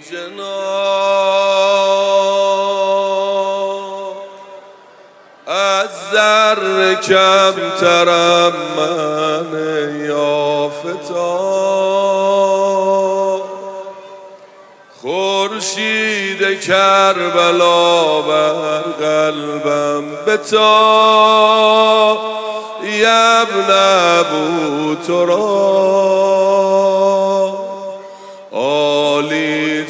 جناب از ذره کمترم من یا فتاد خورشید کربلا بر قلبم بتاب ابن ابو تراب عالی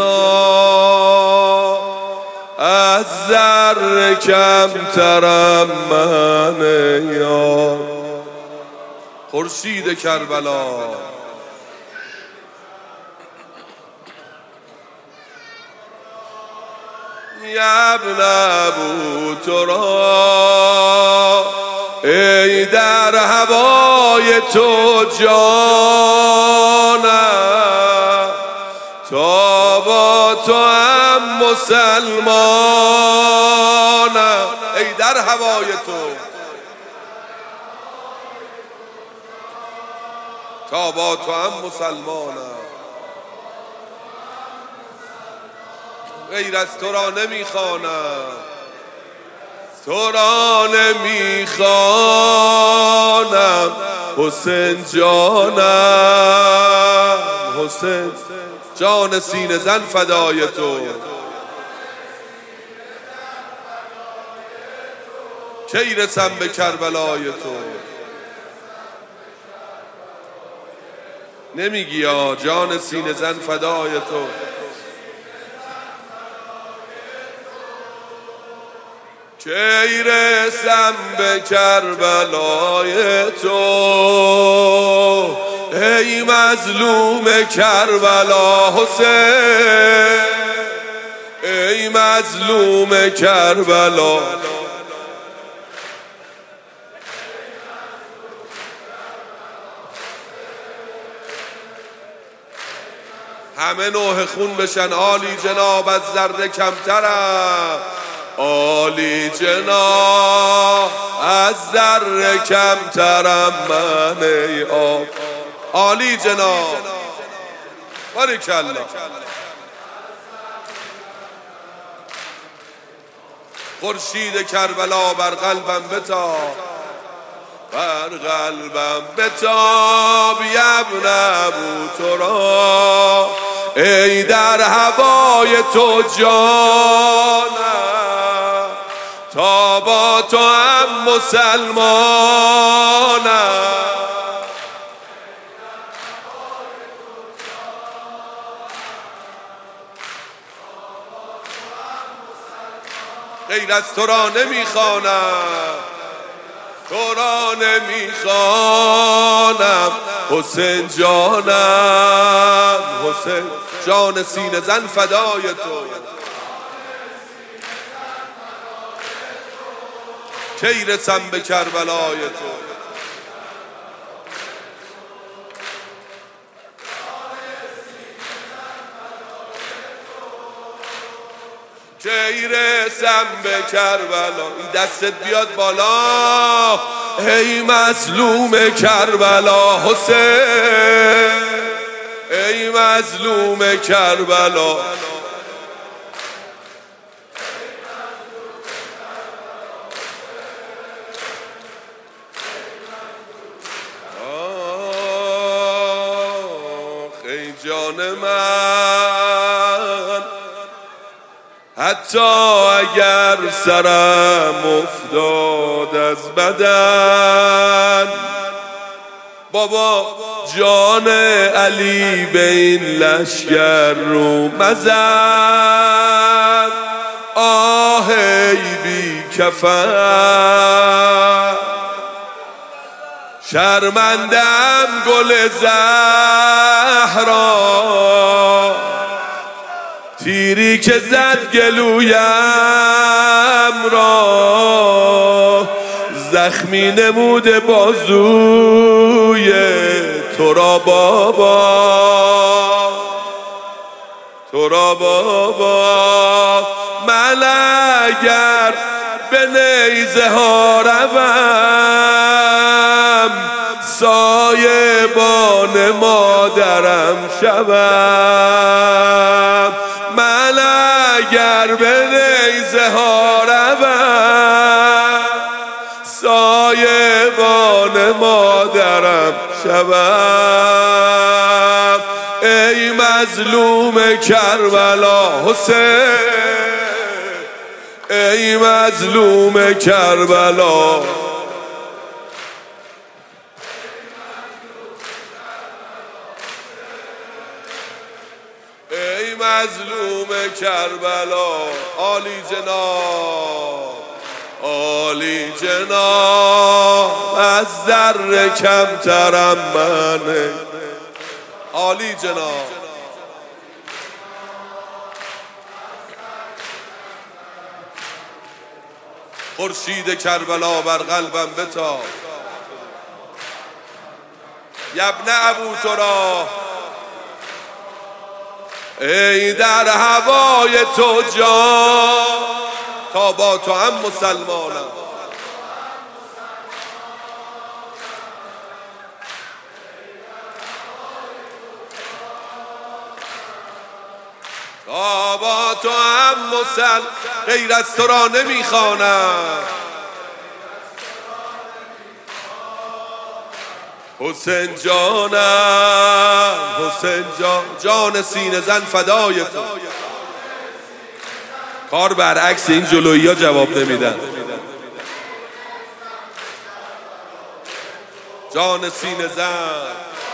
جناب از ذره کمترم من یا خورشید کربلا ابن ابو تراب ای در هوای تو جانم تا با تو هم مسلمانم ای در هوای تو تا با تو هم مسلمانم غیر از تو را نمیخوانم تو را نمیخوانم حسین جانم حسین جان سینه زن فدای تو کی رسم به کربلای تو نمیگی یا جان سینه زن فدای تو کی رسم به کربلای تو ای مظلوم کربلا حسین ای مظلوم کربلا همه نوح خون بشن عالی جناب از ذره کمترم عالی جناب از ذره کمترم من ای آب عالی جناب بارکالله خورشید کربلا بر قلبم بتاب بر قلبم بتاب ابن ابو تراب ای در هوای تو جانم تا با تو هم مسلمانم غیر از تو را نمیخوانم تو را نمیخوانم حسین جانم حسین جان سینه زن فدای تو کی رسم به کربلای تو کی رسم به کربلا این دستت بیاد بالا ای مظلوم کربلا حسین ای مظلوم کربلا ای جان من حتی اگر سرم افتاد از بدن بابا جان علی به این لشگر رو مزن آه ای بی کفن شرمندم گل زهرا تیری که زد گلویم را زخمی نموده بازوی تو را بابا تو را بابا من اگر به نیزه ها روم سایبان مادرم شوم شبم ای مظلوم کربلا حسین ای مظلوم کربلا ای مظلوم کربلا عالی جناب عالی جناب از ذره کمترم من عالی جناب خورشید کربلا بر قلبم بتاب یبن ابو تراب ای در هوای تو جان تا با تو هم مسلمانم تا با تو هم غیر از تو را نمیخوانم حسین جانم حسین جان سینه زن فدای تو کار برعکس این جلویی ها جواب نمیدن جان سینه زن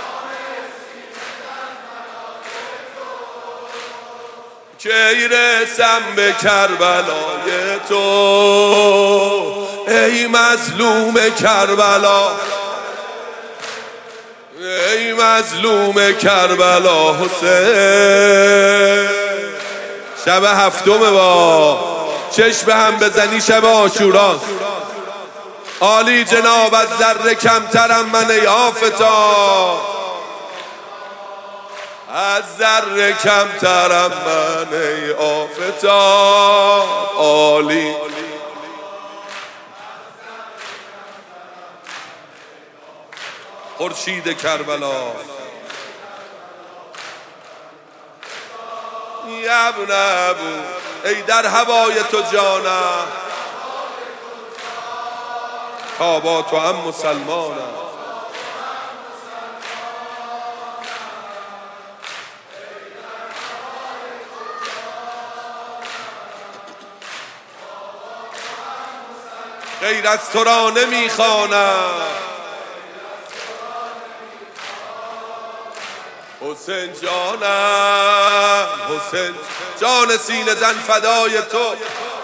کی رسم به کربلای تو ای مظلوم کربلا ای مظلوم کربلا حسین شب هفتم با چشم هم بزنی شب عاشوراست عالی جناب از ذره کمترم من ای آفتاب از ذره کمترم من ای آفتاب عالی خورشید کربلا یبن ابو ای در هوای تو جانم تا با تو هم مسلمانم غیر از تو را نمیخوانم حسین جانم حسین جان سینه زن فدای تو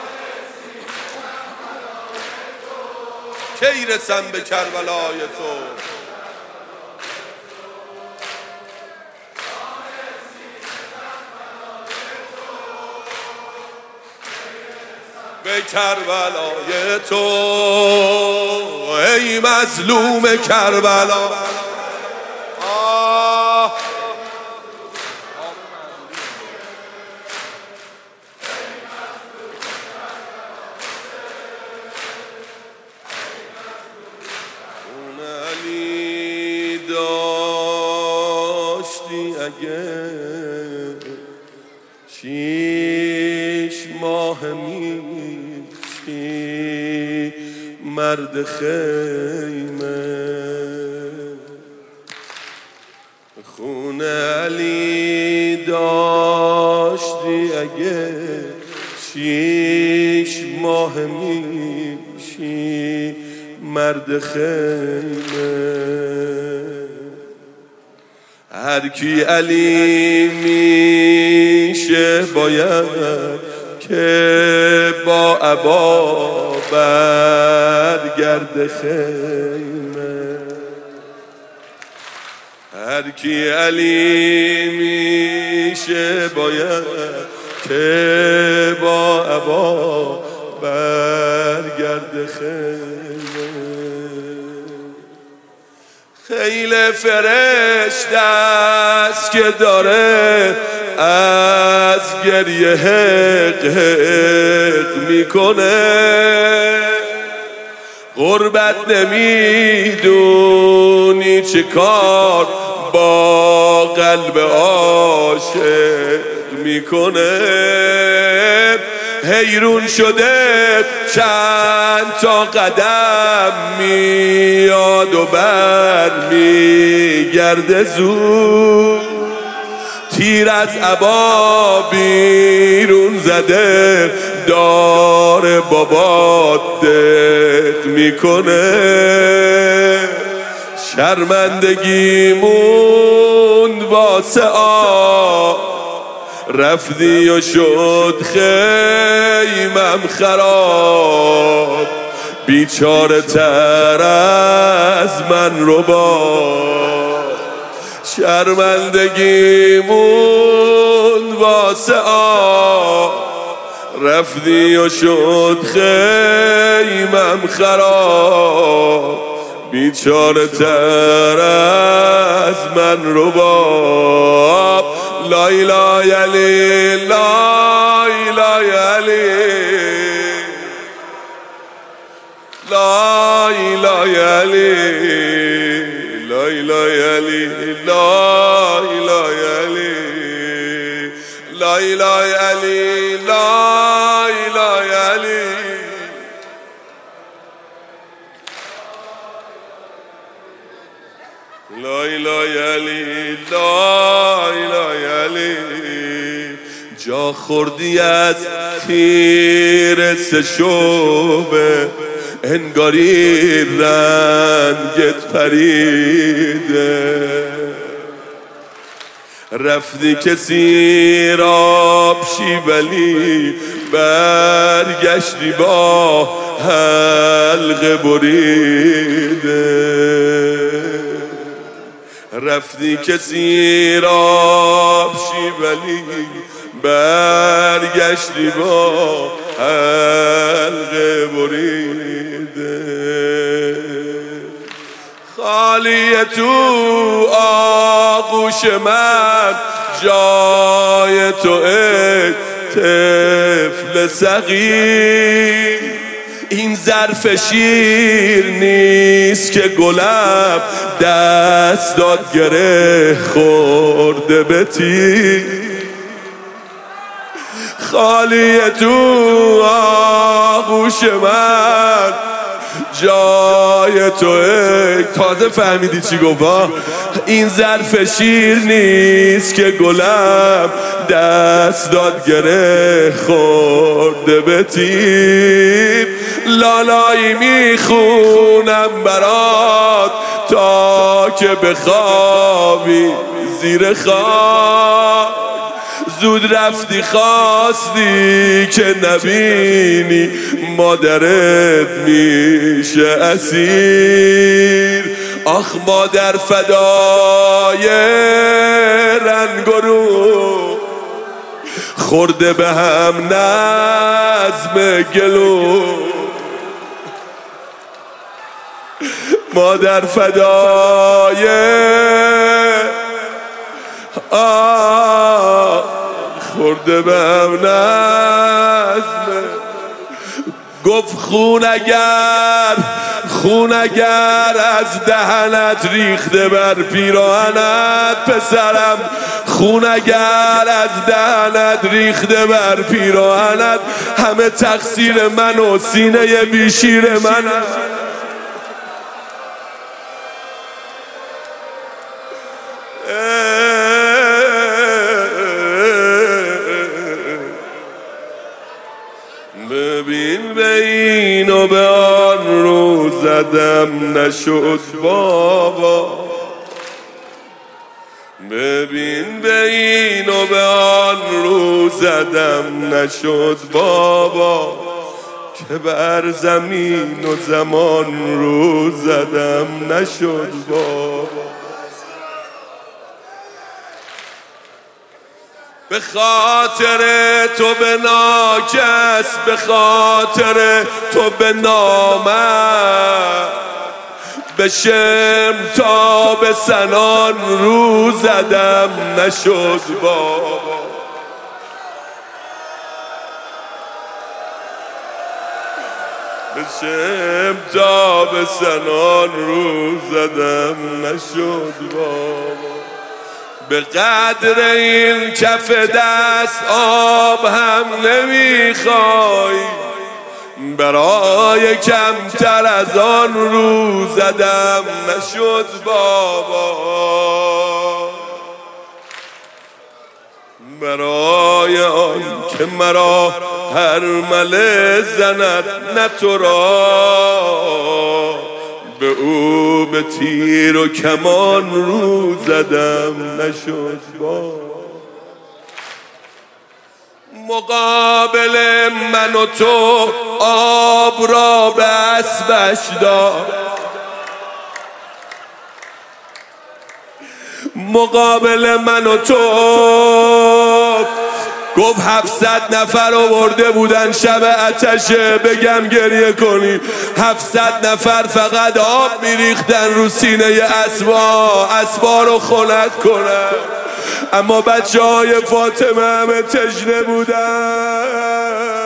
کی رسم به کربلای تو به کربلای تو ای مظلوم کربلا علی داشتی اگه 6 ماه میشی مرد خیمه خون علی داشتی اگه 6 ماه میشی مرد خیمه هر کی علی میشه باید که با عبا برگرد خیمه هر کی علی میشه باید که با عبا برگرد خیمه خیل فرشته است که داره از گریه حق حق میکنه غربت نمیدونی چه کار با قلب عاشق میکنه حیرون شده چند تا قدم میاد و بر میگرده زود، تیر از عبا بیرون زده دار بابات دق میکنه. شرمندگیمون واسه رفتی و شد خیمم خراب، بیچاره تر از من رو با. شرمندگیمون واسه رفتی و شد خیمم خراب، بیچاره تر از من رو با. لا اله علی لا اله علی لا اله علی لا اله علی لا اله علی لا اله علی لا اله علی. لا اله علی لا اله علی. جا خوردی از تیر سه شعبه، انگاری رنگت پریده، رفتی کسی راب شی ولی برگشتی با حلقه بریده. رفتی کسی راب شی ولی برگشتی با حلقه بریده. خالیه تو آغوش من جای تو ای طفل صغیر، این ظرف شیر نیست که گلم دست داد گره خورده به تیر. خالیه تو آغوش من جای تو تازه فهمیدی چی گفت؟ این ظرف شیر نیست که گلم دست داد گره خورده به تیر. لالایی میخونم برات تا که بخوابی زیر خاک، زود رفتی خواستی که نبینی مادرت میشه اسیر. آخ مادر فدای رنگ و رو خورده به هم نظم گلو، مادر فدای خورده به هم نظم. گفت خون اگر از دهنت ریخته بر پیراهنت پسرم، خون اگر از دهنت ریخته بر پیراهنت، همه تقصیر من و سینه بیشیر من. ببین به این و به آن رو زدم نشد بابا، ببین به این و به آن رو زدم نشد بابا، که بر زمین و زمان رو زدم نشد بابا. به خاطر تو به ناکس، به خاطر تو به نامرد، به شم تا به سنان رو زدم نشد بابا. به شم تا به سنان رو زدم نشد بابا. به قدر این کف دست آب هم نمیخوای، برای کمتر از آن رو زدم نشد بابا، برای آن که مرا هر مله زند نه تو را، به او به تیر و کمان رو زدم نشد بابا. مقابل من و تو آب را به اسبش داد، مقابل من و تو گفت 700 نفر آورده بودن شب آتشه، بگم گریه کنی 700 نفر فقط آب میریختن رو سینه اسبا رو خنک کنن، اما بچه های فاطمه همه تشنه بودن.